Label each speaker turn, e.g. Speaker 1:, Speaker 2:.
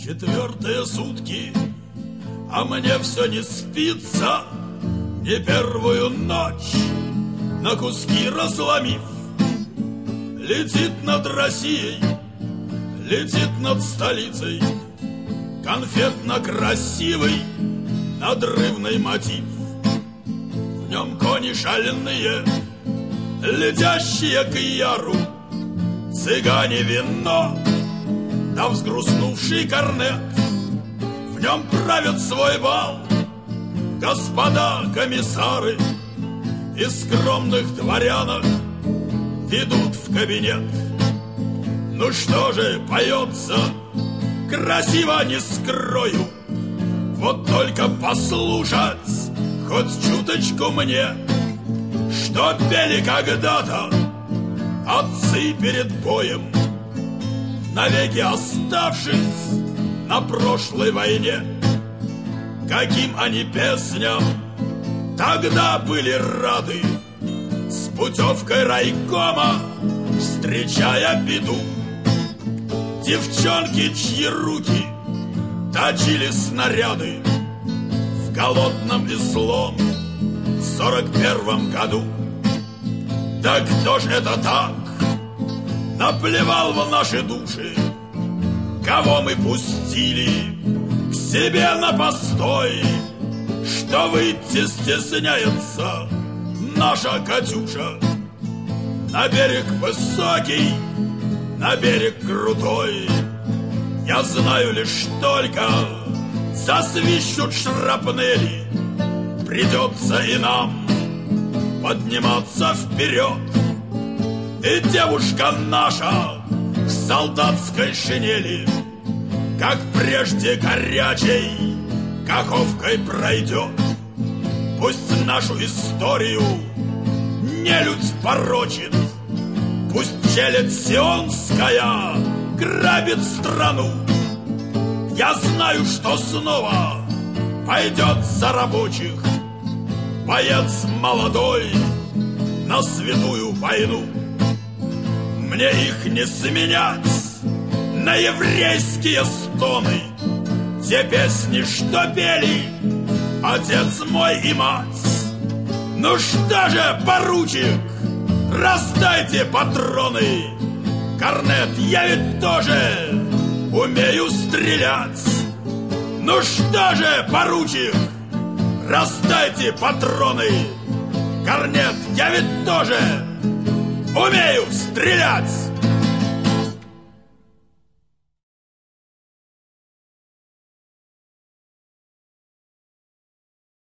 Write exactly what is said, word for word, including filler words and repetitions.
Speaker 1: Четвертые сутки, а мне все не спится. Не первую ночь на куски разломив, летит над Россией, летит над столицей конфетно-красивый надрывный мотив. В нем кони шальные, летящие к яру, цыгане вино, да взгрустнувший корнет. В нем правят свой бал господа комиссары, из скромных дворянок ведут в кабинет. Ну что же, поется красиво, не скрою, вот только послушать хоть чуточку мне, что пели когда-то отцы перед боем, навеки оставшись на прошлой войне. Каким они песням тогда были рады, с путевкой райкома встречая беду. Девчонки, чьи руки точили снаряды в голодном и злом сорок первом году. Да кто ж это так наплевал в наши души, кого мы пустили к себе на постой, что выйти стесняется наша Катюша на берег высокий, на берег крутой. Я знаю лишь только, засвищут шрапнели, придется и нам подниматься вперед. И девушка наша в солдатской шинели, как прежде горячей каховкой пройдет. Пусть нашу историю нелюдь порочит, пусть челядь сионская грабит страну. Я знаю, что снова пойдет за рабочих боец молодой на святую войну. Мне их не сменять на еврейские стоны, те песни, что пели отец мой и мать. Ну что же, поручик, раздайте патроны. Корнет, я ведь тоже умею стрелять. Ну что же, поручик, раздайте патроны. Корнет, я ведь тоже умею стрелять.